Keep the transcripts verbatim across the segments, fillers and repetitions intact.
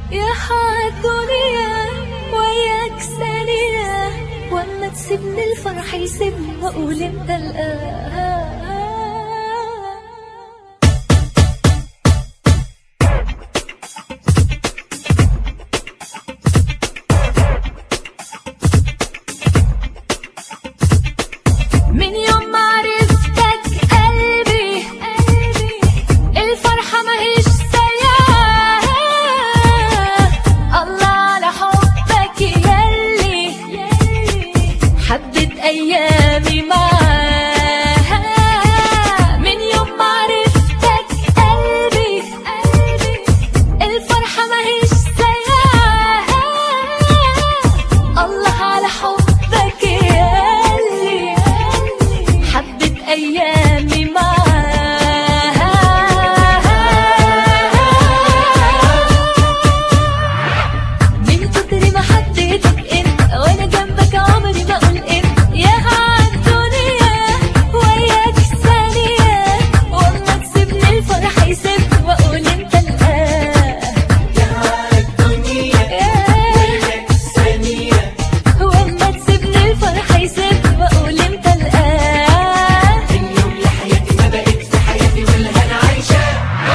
يا حالدنيا وياك ثانية، واما تسيبني الفرح يسيبني واقول انت الآن. من يوم ما عرفتك قلبي الفرحة ماهيش سايعة. الله على حبك ياللي حبت أيامي معاها. من يوم ما عرفتك قلبي الفرحة ماهيش سايعة. الله على حبك ياللي حبت أيامي معاها. من كتر ما حبيتك انت وانا جنبك عمري ما اقول انت. يا عالدنيا وياك ثانية، واما تسيبني الفرح يسيبني واقول انت الآن. يا عالدنيا وياك ثانية، واما تسيبني الفرح يسيبني واقول انت الآن. اليوم لحياتي ما بقت في حياتي ولا انا عايشة.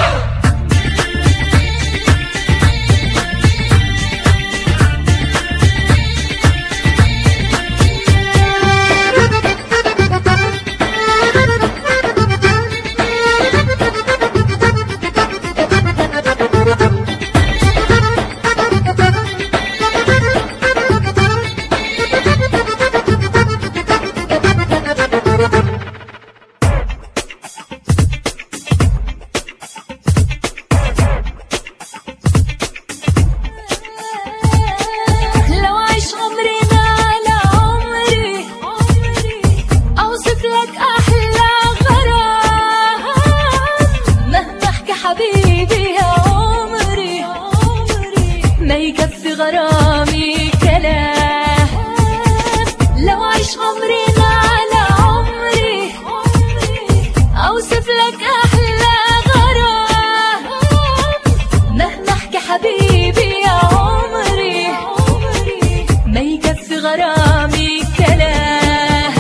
لو عيش عمرنا على عمري اوصف لك احلى غرام. مهما احكي حبيبي يا عمري ما يكفي غرامي كلام. لو عيش عمرنا على عمري اوصف لك احلى غرام. مهما احكي حبيبي يا عمري ما يكفي غرامي كلام.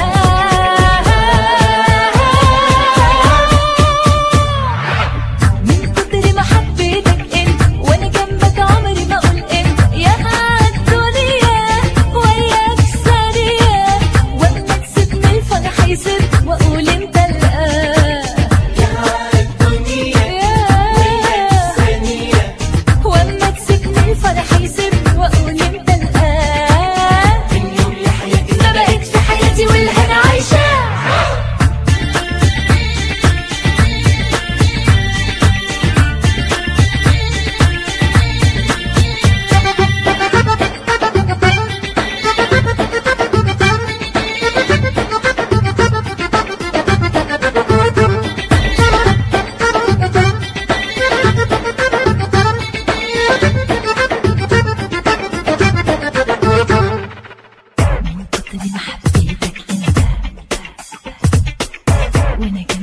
من كتر ما حبيتك انت وانا جنبك عمري ما اقول انت. يا عالدنيا وياك ثانية، واما تسيبني الفرح يسيبني واقول انت الآن. يا عالدنيا وياك ثانية، واما تسيبني الفرح يسيبني واقول انت الآن. اليوم لحياتي ما بقت في حياتي ولا انا عايشة. من كتر ما حبيتك انت وانا